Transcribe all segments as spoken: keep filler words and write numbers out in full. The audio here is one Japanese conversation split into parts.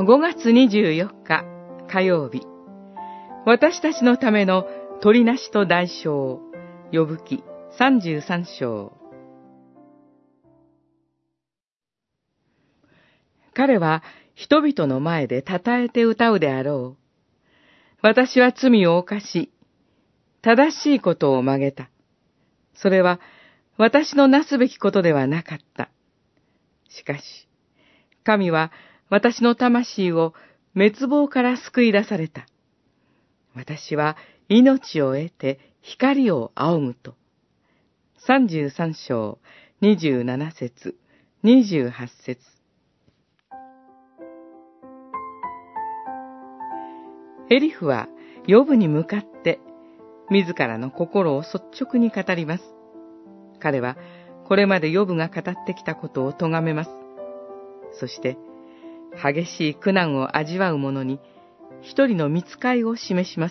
ごがつにじゅうよっか火曜日、私たちのための取りなしと代償、呼ぶ記さんじゅうさん章。彼は人々の前でたたえて歌うであろう。私は罪を犯し、正しいことを曲げた。それは私のなすべきことではなかった。しかし、神は私の魂を滅亡から救い出された。私は命を得て光を仰ぐと。さんじゅうさん章にじゅうなな節、にじゅうはち節。エリフはヨブに向かって自らの心を率直に語ります。彼はこれまでヨブが語ってきたことを咎めます。そして激しい苦難を味わう者に一人の御使いを示します。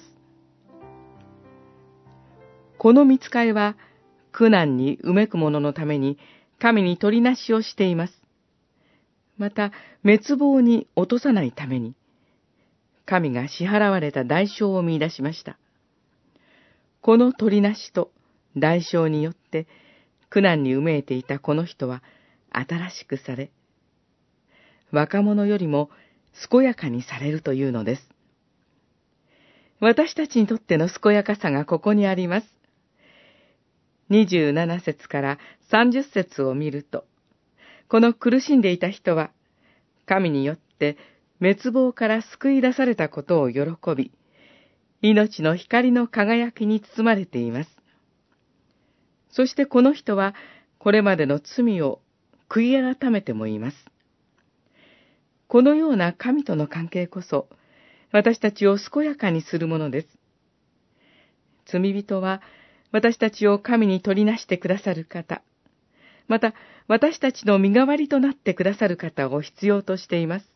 この御使いは苦難にうめく者のために神に取りなしをしています。また滅亡に落とさないために神が支払われた代償を見出しました。この取りなしと代償によって苦難にうめいていたこの人は新しくされ、若者よりも健やかにされるというのです。私たちにとっての健やかさがここにあります。にじゅうなな節からさんじゅっ節を見ると、この苦しんでいた人は、神によって滅亡から救い出されたことを喜び、命の光の輝きに包まれています。そしてこの人は、これまでの罪を悔い改めてもいます。このような神との関係こそ、私たちを健やかにするものです。罪人は、私たちを神に取りなしてくださる方、また私たちの身代わりとなってくださる方を必要としています。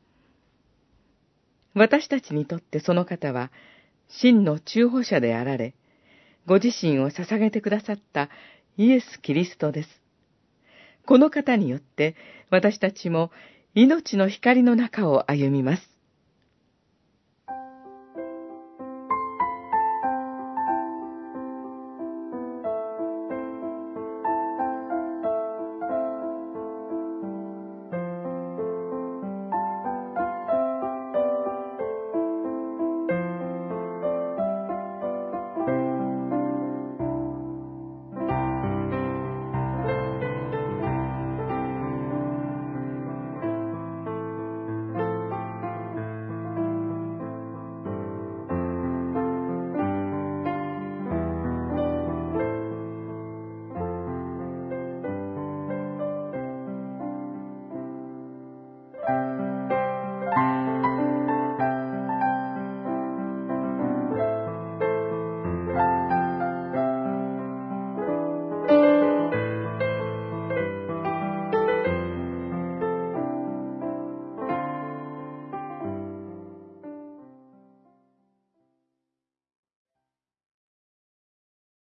私たちにとってその方は、真の中保者であられ、ご自身を捧げてくださったイエス・キリストです。この方によって、私たちも命の光の中を歩みます。